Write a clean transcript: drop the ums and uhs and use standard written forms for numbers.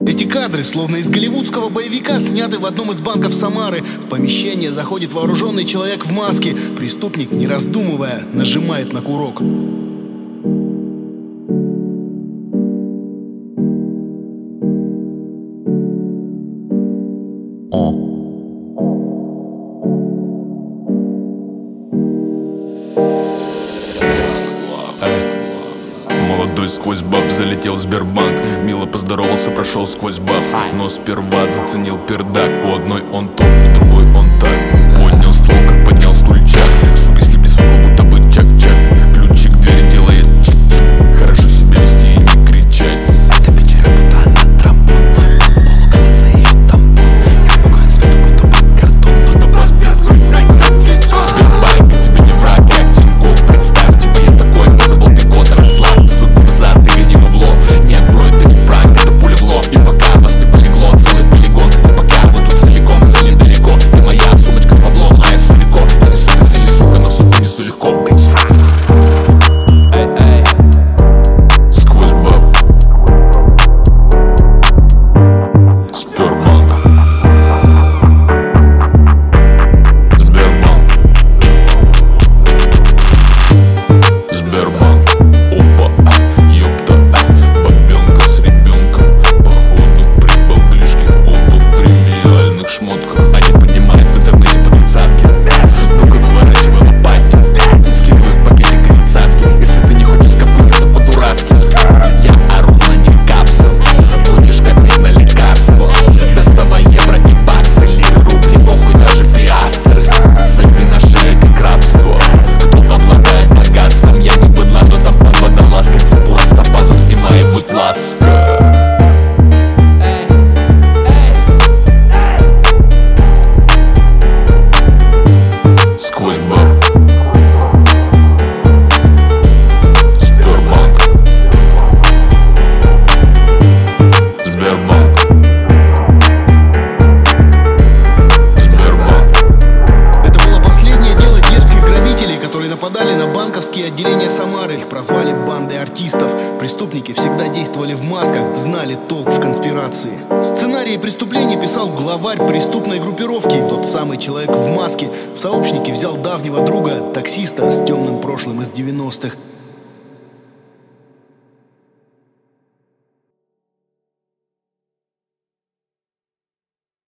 Эти кадры, словно из голливудского боевика, сняты в одном из банков Самары. В помещение заходит вооруженный человек в маске. Преступник, не раздумывая, нажимает на курок. Молодой сквозь баб залетел в Сбербанк. Мило поздоровался, прошел сквозь баб. Но сперва заценил пердак. У одной он тут, у другой он так. Поднял ствол, как поднял стульчак. Сука слепит свой, будто бы чак-чак. Ключик к двери делает чик-чик. Хорошо себя вести и не кричать. Эта печера будто на трамбон. По полу катится ее тампон. Я спокоен свету, будто бы картон. Но там разбит Сбербанк, я тебе не враг, как Тинькофф. Представь, типа я такой, позабыл пин-код, расслабь. Свой глаза, ты не бабло. Нет, бро, это не пранк, это пуля в лоб. И пока вас не полегло, целый полигон. И пока вы тут целиком, взяли далеко. Ты моя сумочка с баблом, а я сулико. Я несу пиццели, сука, но сука несу легко. Эй, сквозь баб. Сбербанк. Сбербанк. Сбербанк. Опа, ёпта, бабёнка с ребёнком. Походу прибыл ближки, оба в премиальных шмотках. Они поднимают в интернете по тридцатке. Ну-ка выворачивай лопатник. Скидывай в пакетик эти цацки. Если ты не хочешь скопытиться по-дурацки. Я ору на них капсом. Будешь копить на лекарство. Доставай евро и баксы, лиры, рубли, похуй даже пиастры. Цепи на шее, как рабство. Кто обладает богатством? Я не быдла, но там под водолазкой цепура с топазом снимай, будь ласка. Сквозь баб. Сбербанк. Сбербанк. Сбербанк. Это было последнее дело дерзких грабителей, которые нападали на банковские отделения Самары. Их прозвали бандой артистов. Преступники всегда действовали в масках, знали толк в конспирации. Сценарии преступлений писал главарь преступной группировки. Тот самый человек в маске в сообщники взял давнего друга, таксиста с темным прошлым из 90-х.